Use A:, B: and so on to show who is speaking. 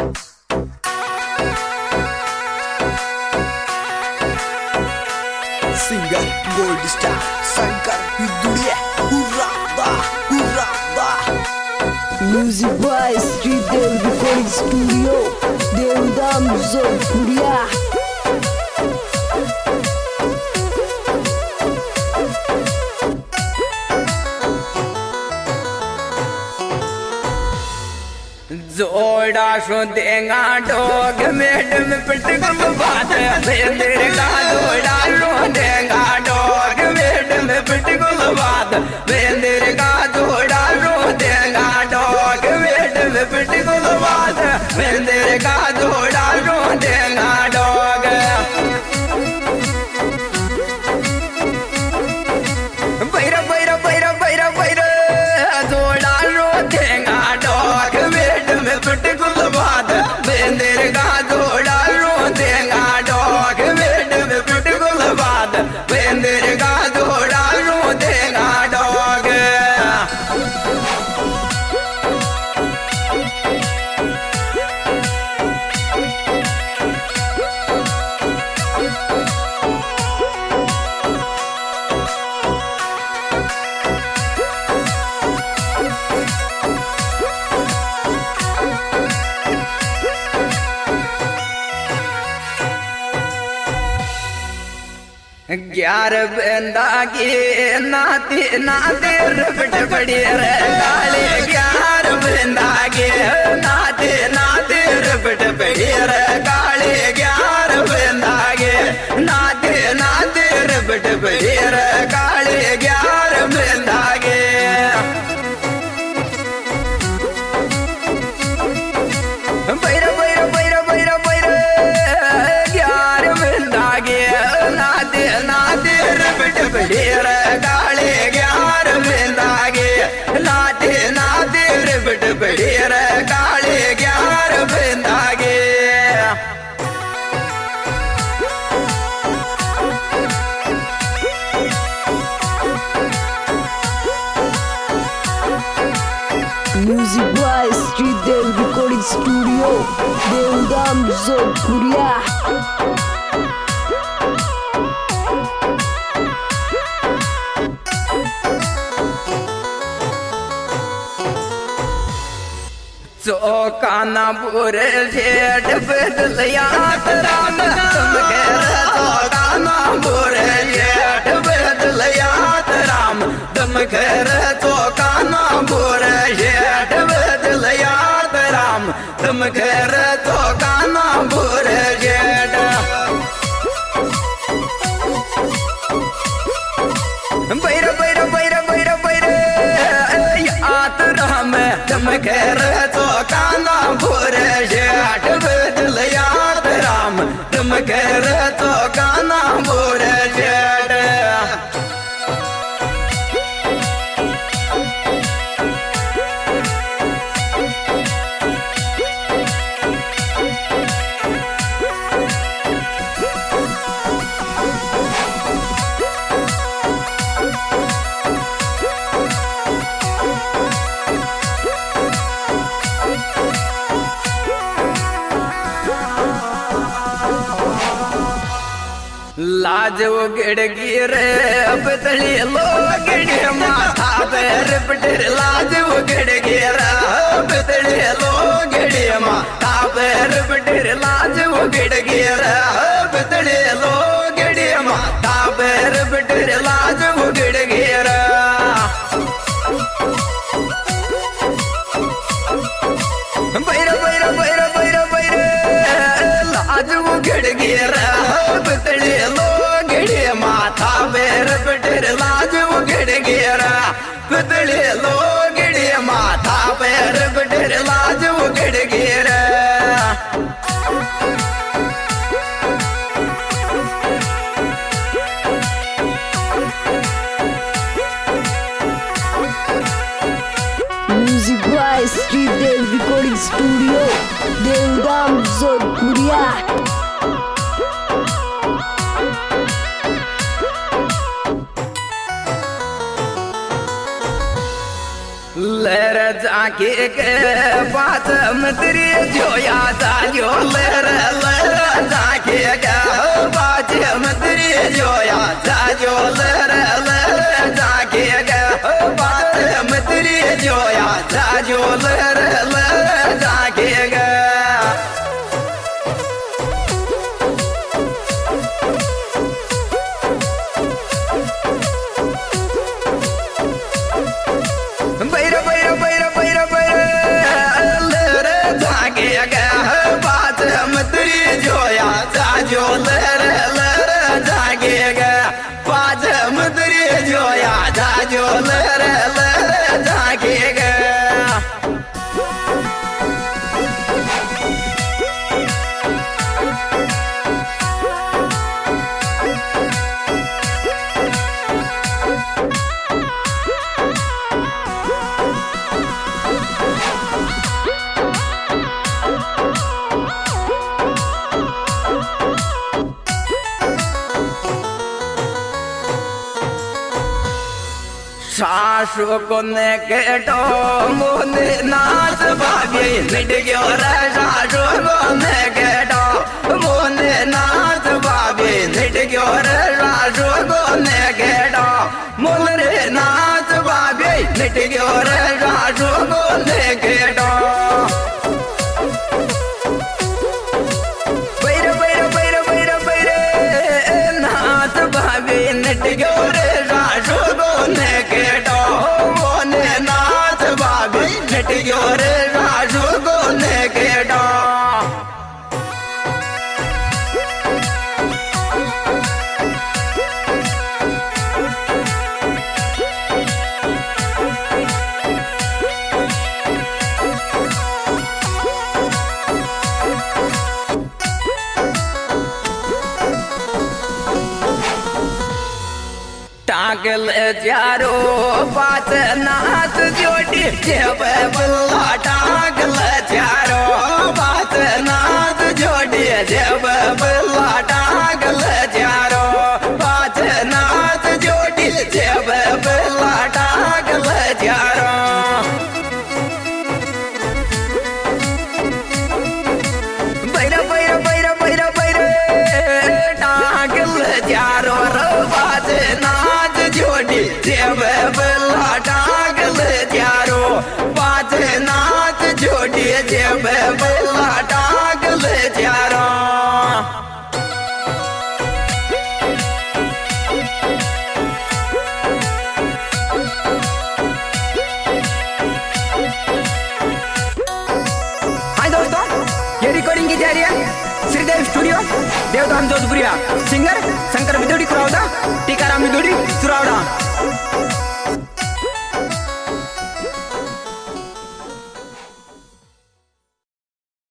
A: Singer Gold Star Shankar Hiduriya Hurrah
B: Music by Street Dev Recording Studio Devdam Zodpuria
C: जोड़ा show देगा डोग madam पिटगम बात मेरे का जोड़ा शो देगा डोग मैडम पिटगम बात मेरे का जोड़ा शो देगा डोग मैडम पिटगम बात मेरे का जोड़ा शो देगा डोग बैरा बैरा बैरा बैरा बैरा जोड़ा शो देगा डोग पिटगुल बात मेरे का जोड़ा रो देगा डॉग मैडम पिटगुल बात मेरे का जोड़ा रो देगा डॉग ग्यारह बेंदा की नाती नाती रपट पड़ी रे काले ग्यारह बेंदा के नाती नाती रपट पड़ी रे काले ग्यारह बेंदा के नाती नाती रपट पड़ी रे काले ग्यारह बेंदा के बैरा बैरा बैरा बैरा बैरा ग्यारह बेंदा के नाते रपट पड़ी रे काले ग्यारह बेंदा के नाते नाते रपट पड़ी रे काले ग्यारह बेंदा के
B: Music by Street Dev Recording Studio Devdam Zodpuria
C: चौकाना बुरे जेठ बदलिया राम तुम कह चौकाना बुरे जेठ बदलिया राम तुम कह चौकाना बुरे जेठ बदलिया राम तुम कह चौकाना बुरे जेठ बैरा बैरा बैरा बैरा बैरा याद राम तुम कह चौकाना बुरे जेठ बदल याद राम तुम कह चौकाना बुरे जेठ लाज वो गिड़गी रे अब तली लो गिड़े माथा पैर पटेर लाज वो गिड़गी रे अब तली लो गिड़े माथा पैर पटेर लाज वो गिड़गी रे अब तली लो गिड़े माथा पैर पटेर लाज वो गिड़गी रे बैरा बैरा बैरा बैरा बैरा लाज वो गिड़गी रे अब तली लो माथा पैर पटेर लाज वो गिड़ गिरा कुतले लो गिड़े माथा पैर पटेर लाज वो गिड़ गिरा
B: Music by Street Dev Recording Studio Devdam Zodpuria
C: लहर जाके के बात मतरी जोया जायो लहर लहर जाके के बात मतरी जोया जायो लहर लहर जाके के बात मतरी जोया जायो लहर लहर जाके के जो लहर लहर जागे गा पाँच मुद्री जोया जा जो लहर लहर जागे गा सासु को ने केटो मोने नाच भाभी मिट गयो रे सासु को ने केटो मोने नाच भाभी मिट गयो रे सासु को ने केटो मोने नाच भाभी मिट गयो रे सासु को ने केटो बैर बैर बैर बैर बैर नाच भाभी मिट गयो रे सासु को ने केटो मोने नाच भाभी मिट गयो रे सासु को ने केटो टागल जारो बात नाच जोड़ी जेब बल्ला टागल जारो बात नाच जोड़ी जेब बल्ला टागल जारो बात नाच जोड़ी जेब बल्ला टागल जारो बैर बैर बैर बैर बैर टागल जारो बात नाच जोड़ी जेब बल्ला टागल जारो बात नाच जोड़ी जेब बल्ला टागल जारो हाय दोस्तों, ये रिकॉर्डिंग की जा रही है श्रीदेव स्टूडियो, देवधाम जोधपुरिया। सिंगर